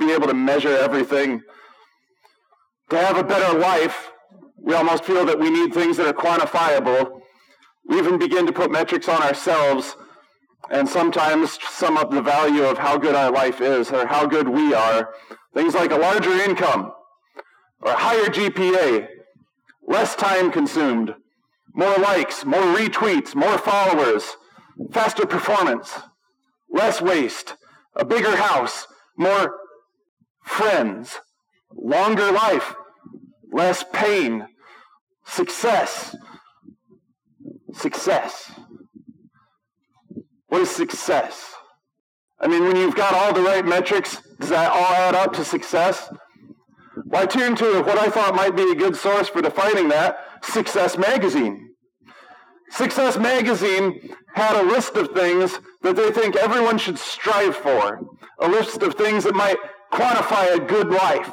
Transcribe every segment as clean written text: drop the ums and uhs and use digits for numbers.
be able to measure everything. To have a better life, we almost feel that we need things that are quantifiable. We even begin to put metrics on ourselves and sometimes sum up the value of how good our life is or how good we are. Things like a larger income or a higher GPA, less time consumed, more likes, more retweets, more followers, faster performance, less waste, a bigger house, more friends, longer life, less pain, success. Success. What is success? I mean, when you've got all the right metrics, does that all add up to success? Well, I turned to what I thought might be a good source for defining that, Success Magazine. Success Magazine had a list of things that they think everyone should strive for, a list of things that might quantify a good life.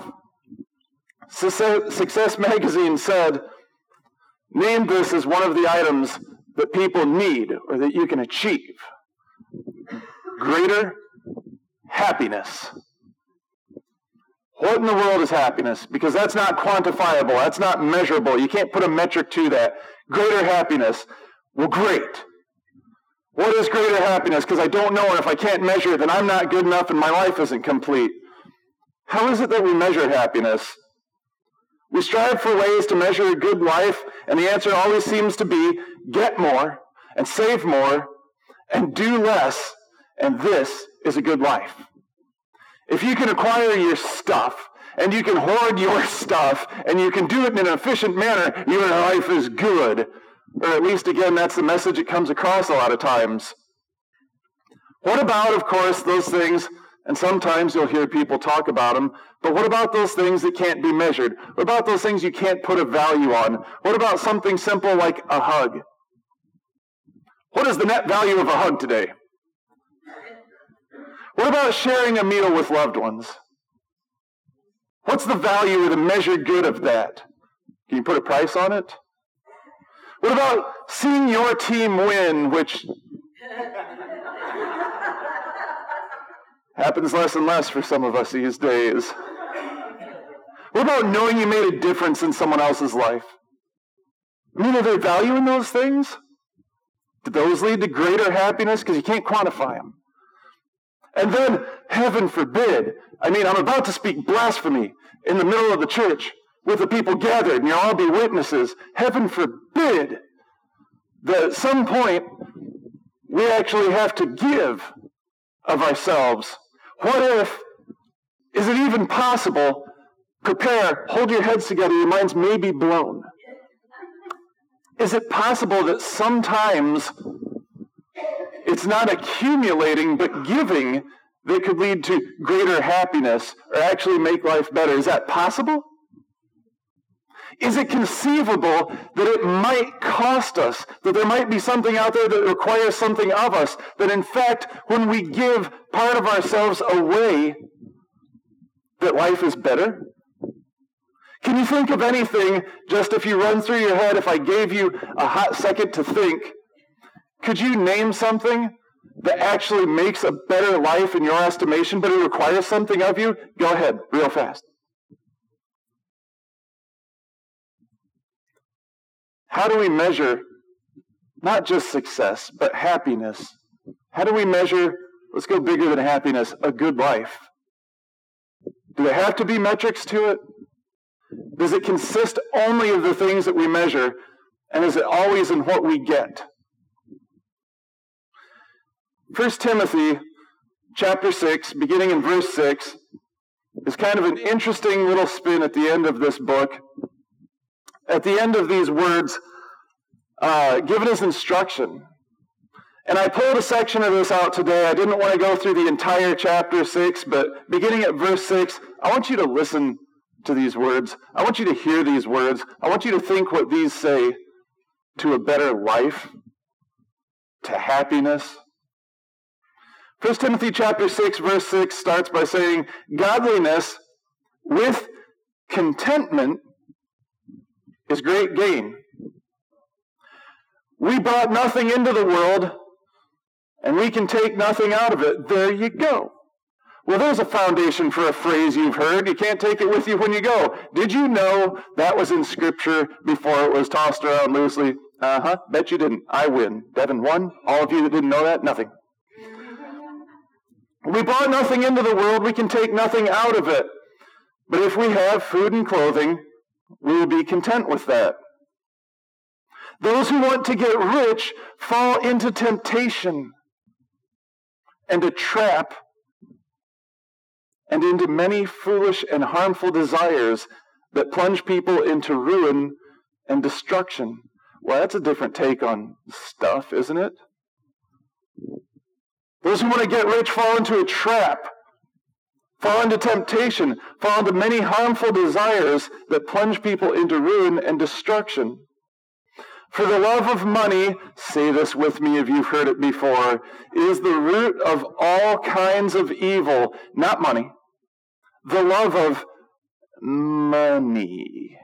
Success Magazine said, name this as one of the items that people need or that you can achieve. Greater happiness. What in the world is happiness? Because that's not quantifiable. That's not measurable. You can't put a metric to that. Greater happiness. Well, great. What is greater happiness? Because I don't know, and if I can't measure it, then I'm not good enough and my life isn't complete. How is it that we measure happiness? We strive for ways to measure a good life, and the answer always seems to be get more and save more and do less, and this is a good life. If you can acquire your stuff, and you can hoard your stuff, and you can do it in an efficient manner, your life is good. Or at least, again, that's the message that comes across a lot of times. What about, of course, those things, and sometimes you'll hear people talk about them, but what about those things that can't be measured? What about those things you can't put a value on? What about something simple like a hug? What is the net value of a hug today? What about sharing a meal with loved ones? What's the value or the measured good of that? Can you put a price on it? What about seeing your team win, which happens less and less for some of us these days? What about knowing you made a difference in someone else's life? I mean, are there value in those things? Do those lead to greater happiness? Because you can't quantify them. And then, heaven forbid, I mean, I'm about to speak blasphemy in the middle of the church with the people gathered, and you'll all be witnesses. Heaven forbid that at some point we actually have to give of ourselves. What if, is it even possible, prepare, hold your heads together, your minds may be blown. Is it possible that sometimes it's not accumulating, but giving that could lead to greater happiness or actually make life better? Is that possible? Is it conceivable that it might cost us, that there might be something out there that requires something of us, that in fact, when we give part of ourselves away, that life is better? Can you think of anything, just if you run through your head, if I gave you a hot second to think, could you name something that actually makes a better life in your estimation, but it requires something of you? Go ahead, real fast. How do we measure not just success, but happiness? How do we measure, let's go bigger than happiness, a good life? Do there have to be metrics to it? Does it consist only of the things that we measure, and is it always in what we get? 1 Timothy chapter 6, beginning in verse 6, is kind of an interesting little spin at the end of this book. At the end of these words, given us instruction. And I pulled a section of this out today. I didn't want to go through the entire chapter 6, but beginning at verse 6, I want you to listen to these words. I want you to hear these words. I want you to think what these say to a better life, to happiness. 1 Timothy chapter 6, verse 6 starts by saying, godliness with contentment is great gain. We brought nothing into the world, and we can take nothing out of it. There you go. Well, there's a foundation for a phrase you've heard. You can't take it with you when you go. Did you know that was in Scripture before it was tossed around loosely? Bet you didn't. I win. Devin won. All of you that didn't know that, nothing. We brought nothing into the world. We can take nothing out of it. But if we have food and clothing, we will be content with that. Those who want to get rich fall into temptation and a trap and into many foolish and harmful desires that plunge people into ruin and destruction. Well, that's a different take on stuff, isn't it? Those who want to get rich fall into a trap, fall into temptation, fall into many harmful desires that plunge people into ruin and destruction. For the love of money, say this with me if you've heard it before, is the root of all kinds of evil. Not money. The love of money.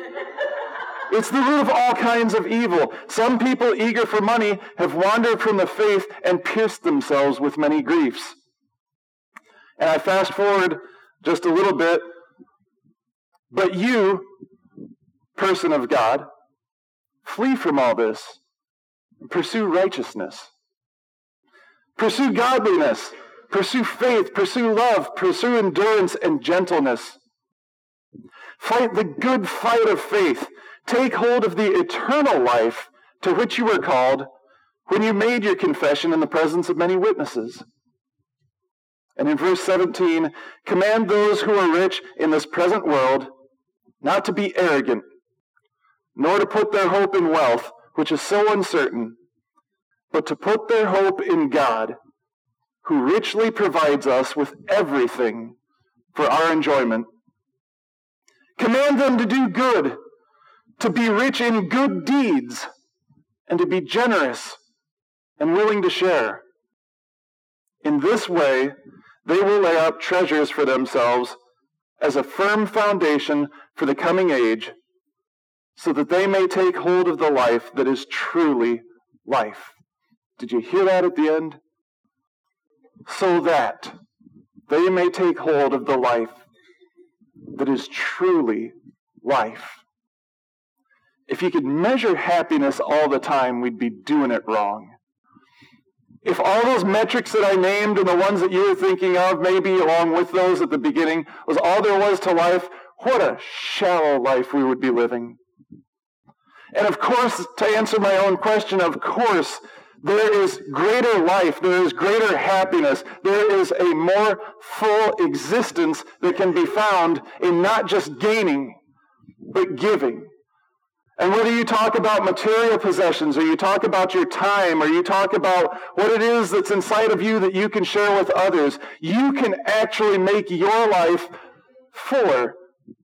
It's the root of all kinds of evil. Some people eager for money have wandered from the faith and pierced themselves with many griefs. And I fast forward just a little bit. But you, person of God, flee from all this. Pursue righteousness. Pursue godliness. Pursue faith. Pursue love. Pursue endurance and gentleness. Fight the good fight of faith. Take hold of the eternal life to which you were called when you made your confession in the presence of many witnesses. And in verse 17, command those who are rich in this present world not to be arrogant, nor to put their hope in wealth, which is so uncertain, but to put their hope in God, who richly provides us with everything for our enjoyment. Command them to do good, to be rich in good deeds, and to be generous and willing to share. In this way, they will lay up treasures for themselves as a firm foundation for the coming age, so that they may take hold of the life that is truly life. Did you hear that at the end? So that they may take hold of the life that is truly life. If you could measure happiness all the time, we'd be doing it wrong. If all those metrics that I named and the ones that you were thinking of, maybe along with those at the beginning, was all there was to life, what a shallow life we would be living. And of course, to answer my own question, of course, there is greater life, there is greater happiness, there is a more full existence that can be found in not just gaining, but giving. And whether you talk about material possessions, or you talk about your time, or you talk about what it is that's inside of you that you can share with others, you can actually make your life fuller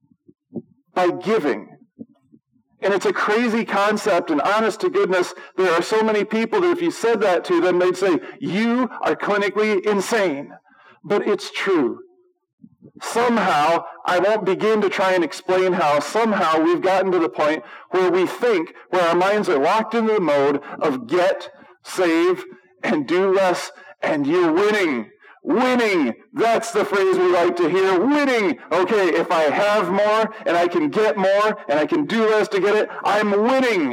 by giving. And it's a crazy concept, and honest to goodness, there are so many people that if you said that to them, they'd say, you are clinically insane. But it's true. Somehow, I won't begin to try and explain how, somehow we've gotten to the point where we think, where our minds are locked into the mode of get, save, and do less, and you're winning. Winning. That's the phrase we like to hear. Winning. Okay, if I have more, and I can get more, and I can do less to get it, I'm winning.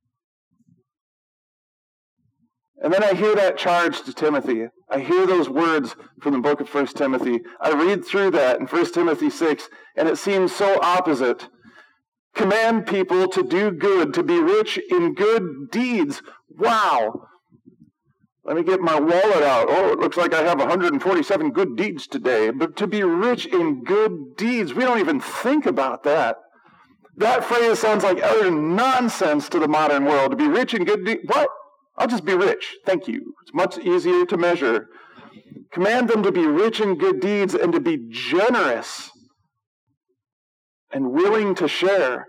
And then I hear that charge to Timothy. I hear those words from the book of 1 Timothy. I read through that in 1 Timothy 6, and it seems so opposite. Command people to do good, to be rich in good deeds. Wow. Let me get my wallet out. Oh, it looks like I have 147 good deeds today. But to be rich in good deeds, we don't even think about that. That phrase sounds like utter nonsense to the modern world. To be rich in good deeds. What? I'll just be rich. Thank you. It's much easier to measure. Command them to be rich in good deeds and to be generous and willing to share.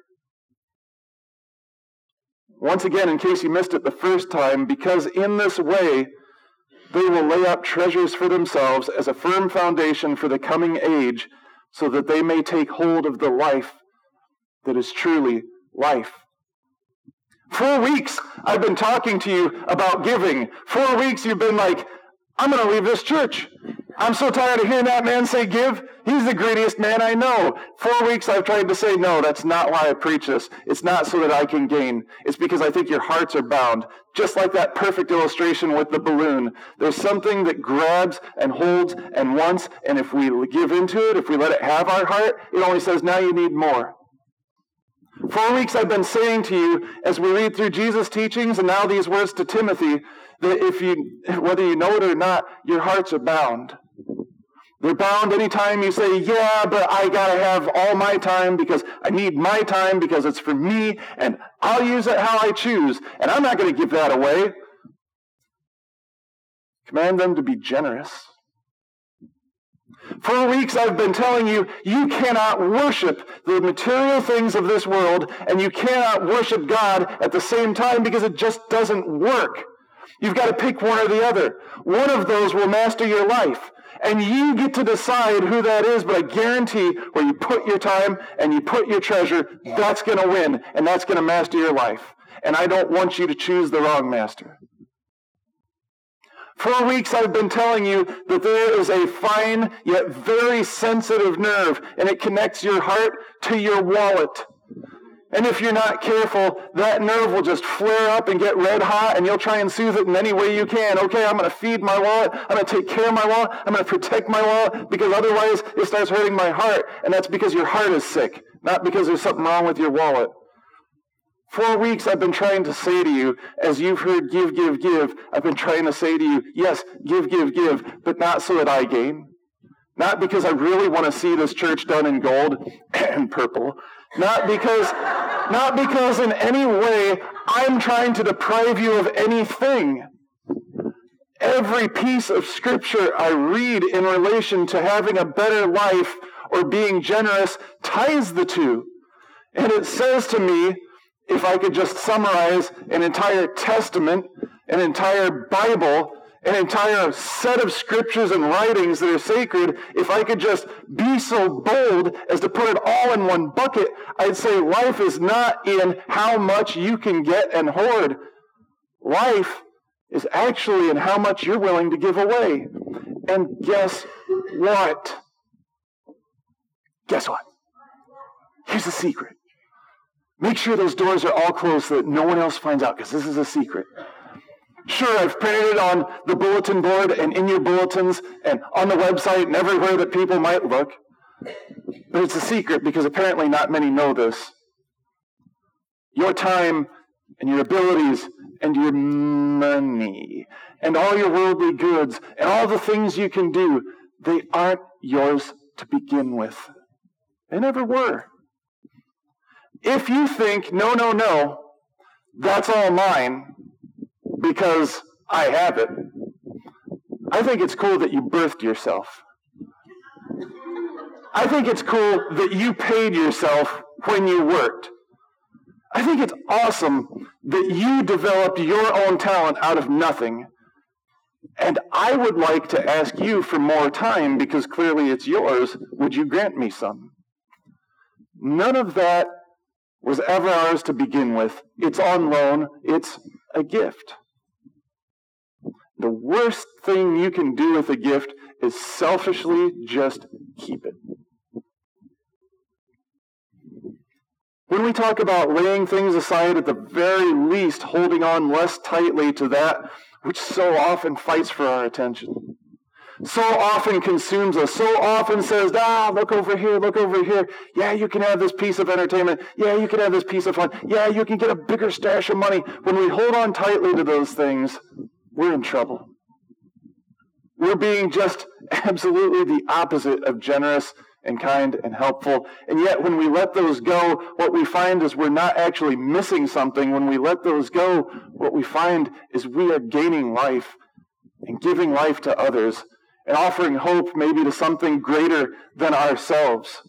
Once again, in case you missed it the first time, because in this way they will lay up treasures for themselves as a firm foundation for the coming age, so that they may take hold of the life that is truly life. 4 weeks I've been talking to you about giving. 4 weeks you've been like, I'm going to leave this church. I'm so tired of hearing that man say give. He's the greediest man I know. 4 weeks I've tried to say, no, that's not why I preach this. It's not so that I can gain. It's because I think your hearts are bound. Just like that perfect illustration with the balloon. There's something that grabs and holds and wants, and if we give into it, if we let it have our heart, it only says, now you need more. 4 weeks I've been saying to you, as we read through Jesus' teachings, and now these words to Timothy, that whether you know it or not, your hearts are bound. They're bound anytime you say, yeah, but I got to have all my time because I need my time because it's for me, and I'll use it how I choose, and I'm not going to give that away. Command them to be generous. 4 weeks I've been telling you, you cannot worship the material things of this world, and you cannot worship God at the same time because it just doesn't work. You've got to pick one or the other. One of those will master your life. And you get to decide who that is, but I guarantee where you put your time and you put your treasure, that's going to win, and that's going to master your life. And I don't want you to choose the wrong master. 4 weeks I've been telling you that there is a fine yet very sensitive nerve, and it connects your heart to your wallet. And if you're not careful, that nerve will just flare up and get red hot, and you'll try and soothe it in any way you can. Okay, I'm going to feed my wallet. I'm going to take care of my wallet. I'm going to protect my wallet, because otherwise it starts hurting my heart. And that's because your heart is sick, not because there's something wrong with your wallet. 4 weeks I've been trying to say to you, as you've heard give, give, give, I've been trying to say to you, yes, give, give, give, but not so that I gain. Not because I really want to see this church done in gold and purple. Not because in any way I'm trying to deprive you of anything. Every piece of scripture I read in relation to having a better life or being generous ties the two. And it says to me, if I could just summarize an entire testament, an entire Bible, an entire set of scriptures and writings that are sacred, if I could just be so bold as to put it all in one bucket, I'd say life is not in how much you can get and hoard. Life is actually in how much you're willing to give away. And guess what? Guess what? Here's the secret. Make sure those doors are all closed so that no one else finds out, because this is a secret. Sure, I've printed it on the bulletin board and in your bulletins and on the website and everywhere that people might look. But it's a secret because apparently not many know this. Your time and your abilities and your money and all your worldly goods and all the things you can do, they aren't yours to begin with. They never were. If you think, no, that's all mine, because I have it, I think it's cool that you birthed yourself. I think it's cool that you paid yourself when you worked. I think it's awesome that you developed your own talent out of nothing. And I would like to ask you for more time, because clearly it's yours. Would you grant me some? None of that was ever ours to begin with. It's on loan. It's a gift. The worst thing you can do with a gift is selfishly just keep it. When we talk about laying things aside, at the very least holding on less tightly to that which so often fights for our attention, so often consumes us, so often says, look over here. Yeah, you can have this piece of entertainment. Yeah, you can have this piece of fun. Yeah, you can get a bigger stash of money. When we hold on tightly to those things, we're in trouble. We're being just absolutely the opposite of generous and kind and helpful. And yet when we let those go, what we find is we're not actually missing something. When we let those go, what we find is we are gaining life and giving life to others and offering hope maybe to something greater than ourselves.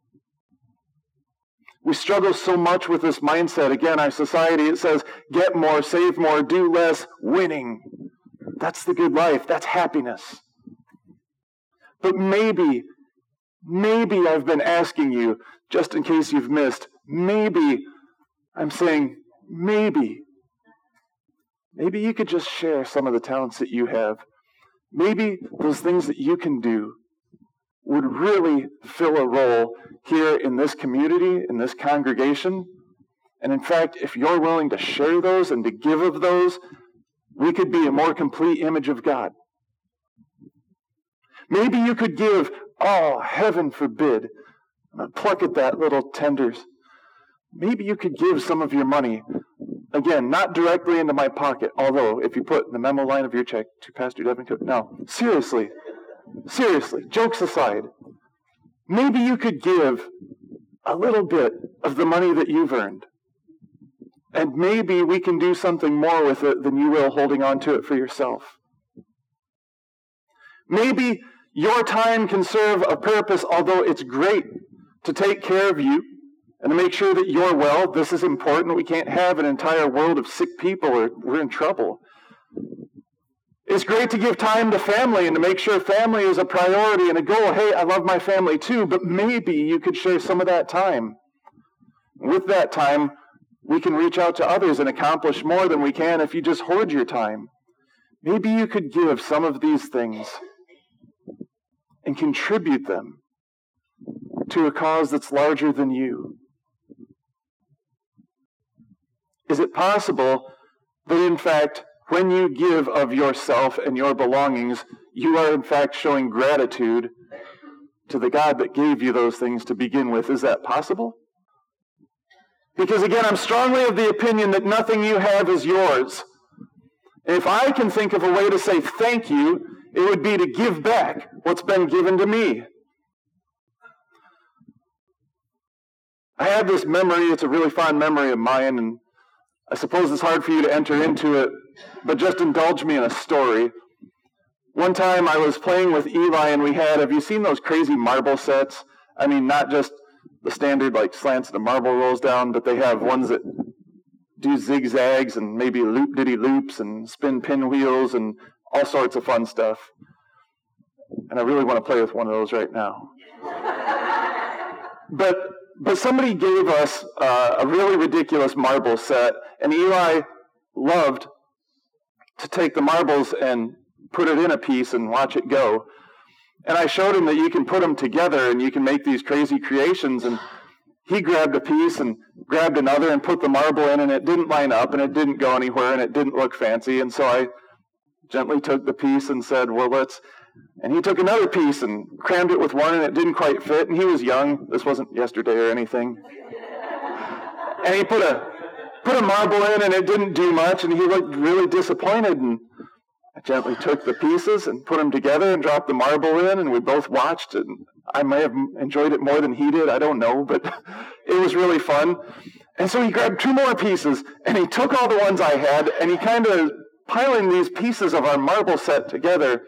We struggle so much with this mindset. Again, our society, it says, get more, save more, do less, winning. That's the good life. That's happiness. But maybe I've been asking you, just in case you've missed, maybe I'm saying, maybe you could just share some of the talents that you have. maybe those things that you can do would really fill a role here in this community, in this congregation. And in fact, if you're willing to share those and to give of those, we could be a more complete image of God. Maybe you could give, oh, heaven forbid, I'm going to pluck at that little tenders. Maybe you could give some of your money, again, not directly into my pocket, although if you put the memo line of your check to Pastor Devin Cook, no, seriously, jokes aside, maybe you could give a little bit of the money that you've earned. And maybe we can do something more with it than you will holding on to it for yourself. Maybe your time can serve a purpose, although it's great to take care of you and to make sure that you're well. This is important. We can't have an entire world of sick people or we're in trouble. It's great to give time to family and to make sure family is a priority and a goal. Hey, I love my family too, but maybe you could share some of that time. With that time, we can reach out to others and accomplish more than we can if you just hoard your time. Maybe you could give some of these things and contribute them to a cause that's larger than you. Is it possible that, in fact, when you give of yourself and your belongings, you are, in fact, showing gratitude to the God that gave you those things to begin with? Is that possible? Because, again, I'm strongly of the opinion that nothing you have is yours. And if I can think of a way to say thank you, it would be to give back what's been given to me. I have this memory, it's a really fond memory of mine, and I suppose it's hard for you to enter into it, but just indulge me in a story. One time I was playing with Eli, and have you seen those crazy marble sets? I mean, not just the standard like slants and a marble rolls down, but they have ones that do zigzags and maybe loop-diddy-loops and spin pinwheels and all sorts of fun stuff. And I really want to play with one of those right now. But somebody gave us a really ridiculous marble set, and Eli loved to take the marbles and put it in a piece and watch it go. And I showed him that you can put them together and you can make these crazy creations, and he grabbed a piece and grabbed another and put the marble in, and it didn't line up and it didn't go anywhere and it didn't look fancy. And so I gently took the piece and said, and he took another piece and crammed it with one, and it didn't quite fit, and he was young. This wasn't yesterday or anything. And he put a marble in, and it didn't do much, and he looked really disappointed, and I gently took the pieces and put them together and dropped the marble in, and we both watched it. And I may have enjoyed it more than he did, I don't know, but it was really fun. And so he grabbed 2 more pieces, and he took all the ones I had, and he kind of piling these pieces of our marble set together.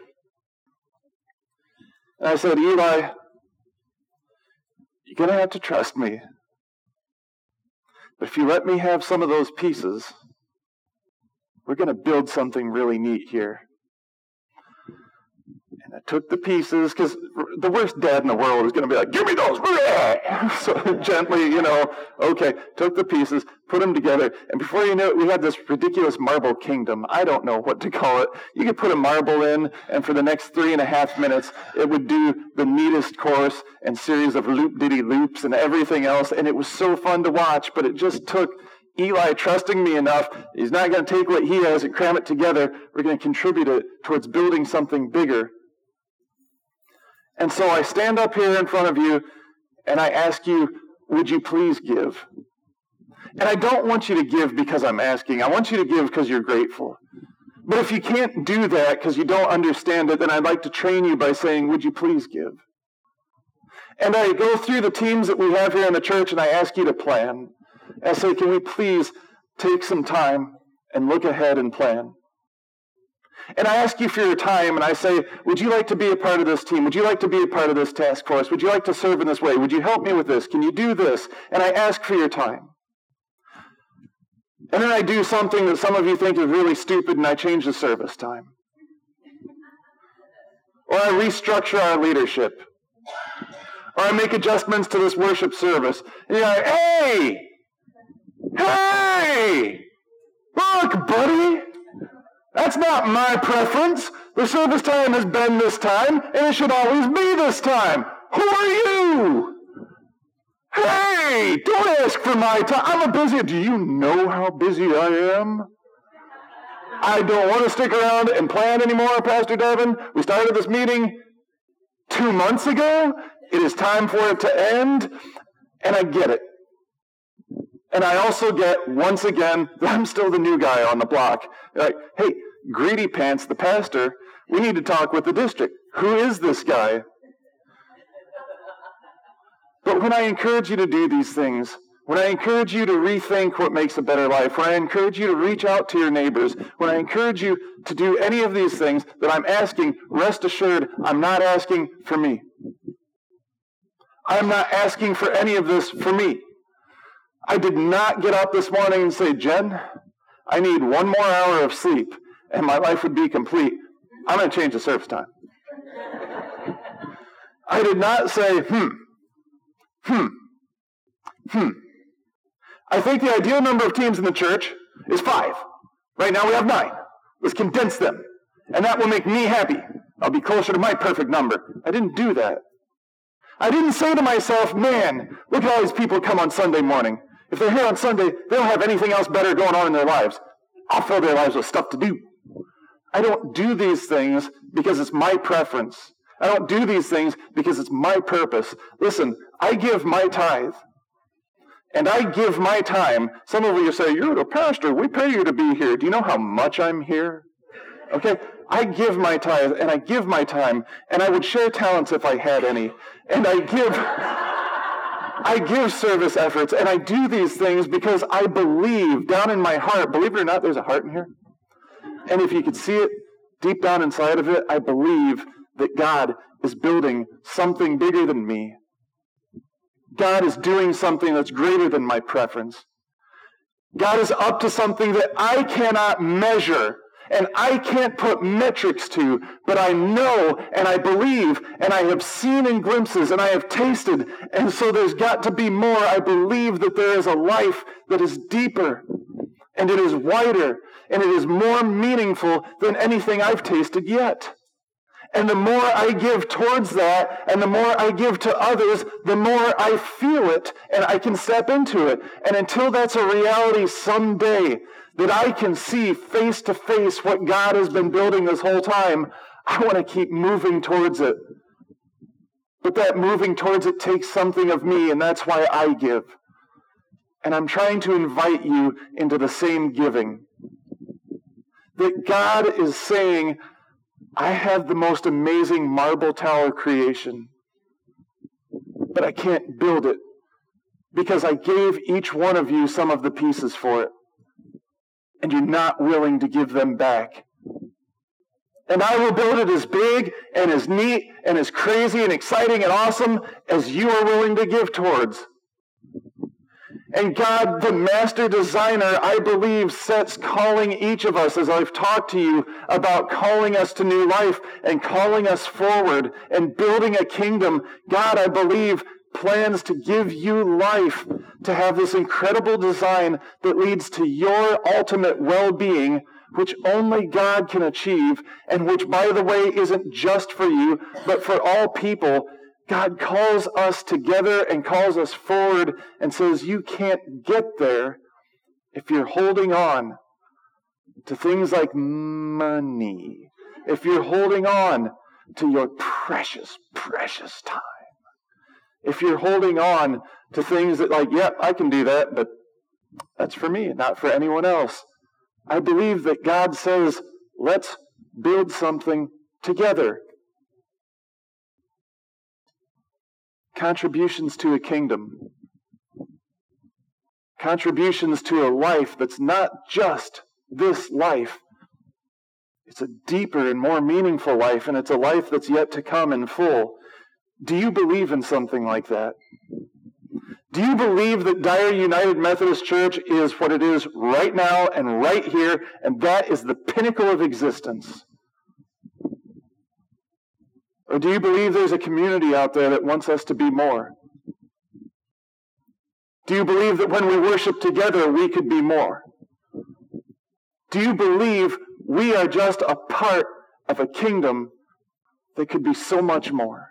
And I said, Eli, you're going to have to trust me. But if you let me have some of those pieces, we're going to build something really neat here. And I took the pieces, because the worst dad in the world is going to be like, give me those! So gently, okay, took the pieces, put them together, and before you know it, we had this ridiculous marble kingdom. I don't know what to call it. You could put a marble in, and for the next 3.5 minutes, it would do the neatest course and series of loop-diddy-loops and everything else, and it was so fun to watch, but it just took Eli trusting me enough. He's not going to take what he has and cram it together. We're going to contribute it towards building something bigger. And so I stand up here in front of you and I ask you, would you please give? And I don't want you to give because I'm asking. I want you to give because you're grateful. But if you can't do that because you don't understand it, then I'd like to train you by saying, would you please give? And I go through the teams that we have here in the church and I ask you to plan. I say, can we please take some time and look ahead and plan? And I ask you for your time, and I say, would you like to be a part of this team? Would you like to be a part of this task force? Would you like to serve in this way? Would you help me with this? Can you do this? And I ask for your time. And then I do something that some of you think is really stupid, and I change the service time. Or I restructure our leadership. Or I make adjustments to this worship service. And you're like, hey, look, buddy. That's not my preference. The service time has been this time, and it should always be this time. Who are you? Hey, don't ask for my time. I'm a busy. Do you know how busy I am? I don't want to stick around and plan anymore, Pastor Devin. We started this meeting 2 months ago. It is time for it to end, and I get it. And I also get, once again, that I'm still the new guy on the block. Like, hey, Greedy Pants, the pastor, we need to talk with the district. Who is this guy? But when I encourage you to do these things, when I encourage you to rethink what makes a better life, when I encourage you to reach out to your neighbors, when I encourage you to do any of these things that I'm asking, rest assured, I'm not asking for me. I'm not asking for any of this for me. I did not get up this morning and say, Jen, I need 1 more hour of sleep and my life would be complete. I'm going to change the service time. I did not say, I think the ideal number of teams in the church is 5. Right now we have 9. Let's condense them. And that will make me happy. I'll be closer to my perfect number. I didn't do that. I didn't say to myself, man, look at all these people come on Sunday morning. If they're here on Sunday, they don't have anything else better going on in their lives. I'll fill their lives with stuff to do. I don't do these things because it's my preference. I don't do these things because it's my purpose. Listen, I give my tithe. And I give my time. Some of you say, you're the pastor. We pay you to be here. Do you know how much I'm here? Okay? I give my tithe, and I give my time, and I would share talents if I had any. And I give service efforts, and I do these things because I believe down in my heart, believe it or not, there's a heart in here. And if you could see it deep down inside of it, I believe that God is building something bigger than me. God is doing something that's greater than my preference. God is up to something that I cannot measure and I can't put metrics to, but I know and I believe and I have seen in glimpses and I have tasted, and so there's got to be more. I believe that there is a life that is deeper and it is wider and it is more meaningful than anything I've tasted yet. And the more I give towards that, and the more I give to others, the more I feel it, and I can step into it. And until that's a reality someday, that I can see face to face what God has been building this whole time, I want to keep moving towards it. But that moving towards it takes something of me, and that's why I give. And I'm trying to invite you into the same giving. That God is saying, I have the most amazing marble tower creation, but I can't build it because I gave each one of you some of the pieces for it, and you're not willing to give them back. And I will build it as big and as neat and as crazy and exciting and awesome as you are willing to give towards. And God, the master designer, I believe, sets calling each of us, as I've talked to you about calling us to new life and calling us forward and building a kingdom. God, I believe, plans to give you life, to have this incredible design that leads to your ultimate well-being, which only God can achieve, and which, by the way, isn't just for you, but for all people. God calls us together and calls us forward and says, you can't get there if you're holding on to things like money, if you're holding on to your precious, precious time, if you're holding on to things that like, yep, I can do that, but that's for me, not for anyone else. I believe that God says, let's build something together. Contributions to a kingdom. Contributions to a life that's not just this life. It's a deeper and more meaningful life, and it's a life that's yet to come in full. Do you believe in something like that? Do you believe that Dyer United Methodist Church is what it is right now and right here, and that is the pinnacle of existence? Or do you believe there's a community out there that wants us to be more? Do you believe that when we worship together, we could be more? Do you believe we are just a part of a kingdom that could be so much more.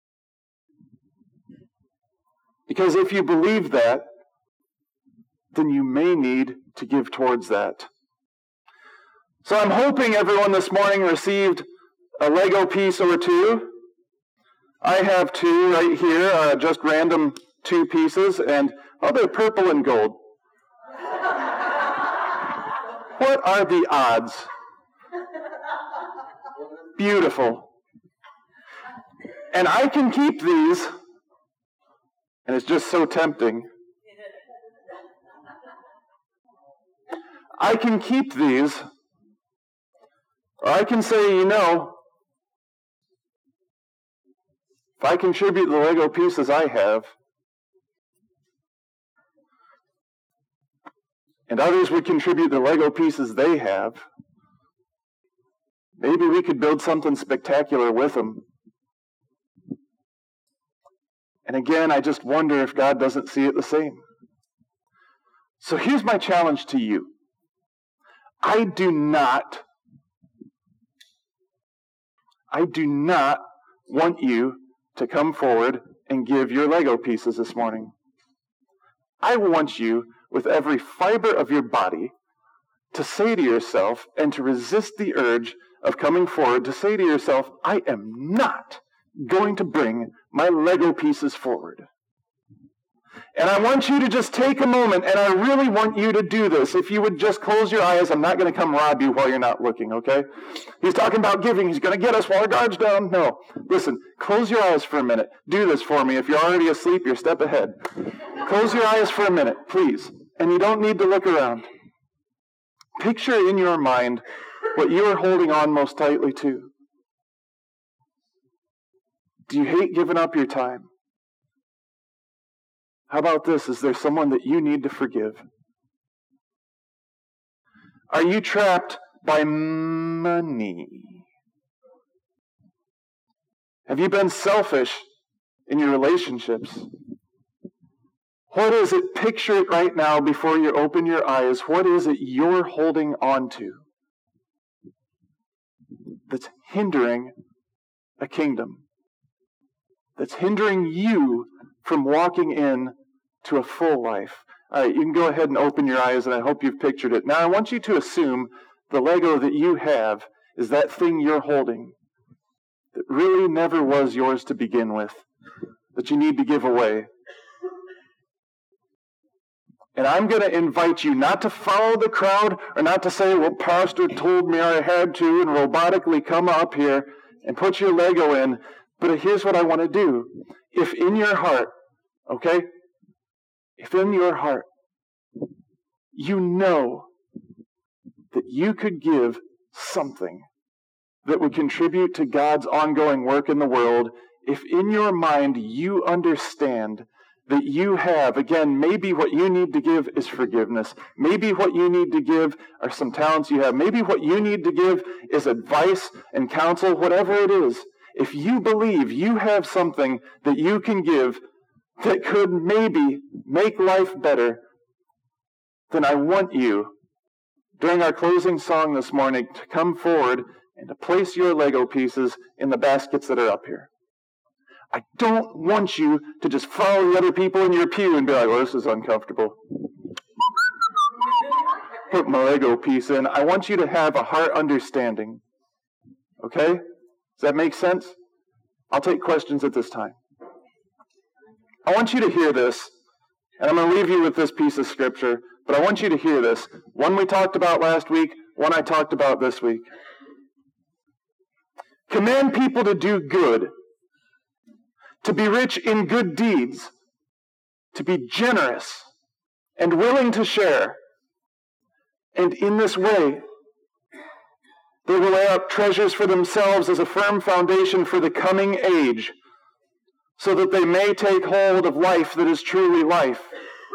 Because if you believe that, then you may need to give towards that. So I'm hoping everyone this morning received a Lego piece or two. I have two right here, just random 2 pieces, and they're purple and gold. What are the odds? Beautiful. And I can keep these, and it's just so tempting. I can keep these, or I can say, if I contribute the Lego pieces I have, and others would contribute the Lego pieces they have, maybe we could build something spectacular with them. And again, I just wonder if God doesn't see it the same. So here's my challenge to you. I do not want you to come forward and give your Lego pieces this morning. I want you, with every fiber of your body, to say to yourself and to resist the urge of coming forward, to say to yourself, I am not going to bring my Lego pieces forward. And I want you to just take a moment, and I really want you to do this. If you would just close your eyes, I'm not going to come rob you while you're not looking, okay? He's talking about giving. He's going to get us while our guard's down. No. Listen, close your eyes for a minute. Do this for me. If you're already asleep, you're a step ahead. Close your eyes for a minute, please. And you don't need to look around. Picture in your mind what you are holding on most tightly to. Do you hate giving up your time? How about this? Is there someone that you need to forgive? Are you trapped by money? Have you been selfish in your relationships? What is it? Picture it right now before you open your eyes. What is it you're holding on to that's hindering a kingdom? That's hindering you from walking in to a full life. All right, you can go ahead and open your eyes, and I hope you've pictured it. Now, I want you to assume the Lego that you have is that thing you're holding that really never was yours to begin with, that you need to give away. And I'm going to invite you not to follow the crowd or not to say, well, Pastor told me I had to, and robotically come up here and put your Lego in. But here's what I want to do. If in your heart, okay, if in your heart you know that you could give something that would contribute to God's ongoing work in the world, if in your mind you understand that you have, again, maybe what you need to give is forgiveness. Maybe what you need to give are some talents you have. Maybe what you need to give is advice and counsel, whatever it is. If you believe you have something that you can give that could maybe make life better, then I want you, during our closing song this morning, to come forward and to place your Lego pieces in the baskets that are up here. I don't want you to just follow the other people in your pew and be like, well, this is uncomfortable. Put my Lego piece in. I want you to have a heart understanding. Okay? Does that make sense? I'll take questions at this time. I want you to hear this, and I'm going to leave you with this piece of scripture, but I want you to hear this. One we talked about last week, one I talked about this week. Command people to do good, to be rich in good deeds, to be generous and willing to share. And in this way, they will lay up treasures for themselves as a firm foundation for the coming age, so that they may take hold of life that is truly life.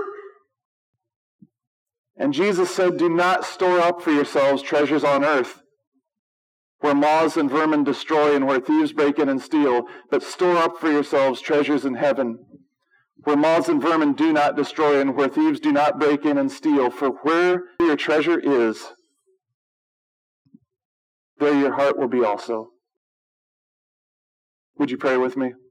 And Jesus said, do not store up for yourselves treasures on earth, where moths and vermin destroy and where thieves break in and steal, but store up for yourselves treasures in heaven, where moths and vermin do not destroy and where thieves do not break in and steal. For where your treasure is, there your heart will be also. Would you pray with me?